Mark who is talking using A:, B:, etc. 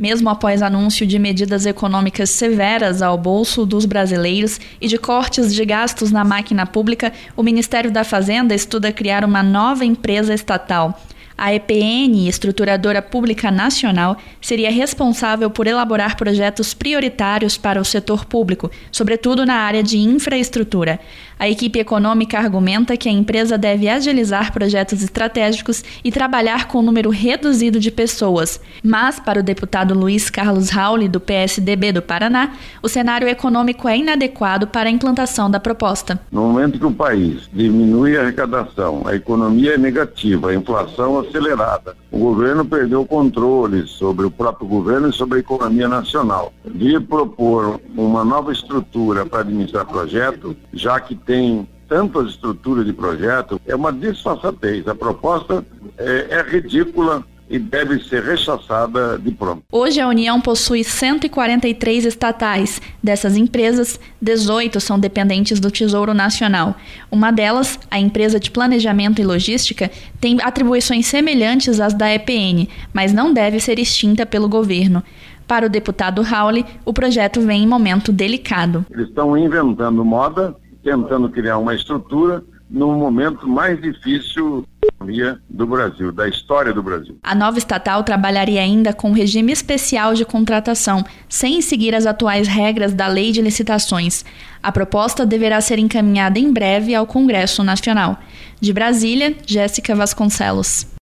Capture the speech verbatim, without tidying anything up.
A: Mesmo após anúncio de medidas econômicas severas ao bolso dos brasileiros e de cortes de gastos na máquina pública, o Ministério da Fazenda estuda criar uma nova empresa estatal. A E P N, Estruturadora Pública Nacional, seria responsável por elaborar projetos prioritários para o setor público, sobretudo na área de infraestrutura. A equipe econômica argumenta que a empresa deve agilizar projetos estratégicos e trabalhar com um número reduzido de pessoas. Mas, para o deputado Luiz Carlos Rauli, do P S D B do Paraná, o cenário econômico é inadequado para a implantação da proposta.
B: No momento que o país diminui a arrecadação, a economia é negativa, a inflação acelerada, o governo perdeu o controle sobre o próprio governo e sobre a economia nacional. De propor uma nova estrutura para administrar projeto, já que tem tantas estruturas de projeto, é uma disfarçatez. A proposta é, é ridícula e deve ser rechaçada de pronto.
A: Hoje a União possui cento e quarenta e três estatais. Dessas empresas, dezoito são dependentes do Tesouro Nacional. Uma delas, a empresa de planejamento e logística, tem atribuições semelhantes às da E P N, mas não deve ser extinta pelo governo. Para o deputado Rauli, o projeto vem em momento delicado.
B: Eles estão inventando moda, tentando criar uma estrutura no momento mais difícil do Brasil, da história do Brasil.
A: A nova estatal trabalharia ainda com um regime especial de contratação, sem seguir as atuais regras da Lei de Licitações. A proposta deverá ser encaminhada em breve ao Congresso Nacional. De Brasília, Jéssica Vasconcelos.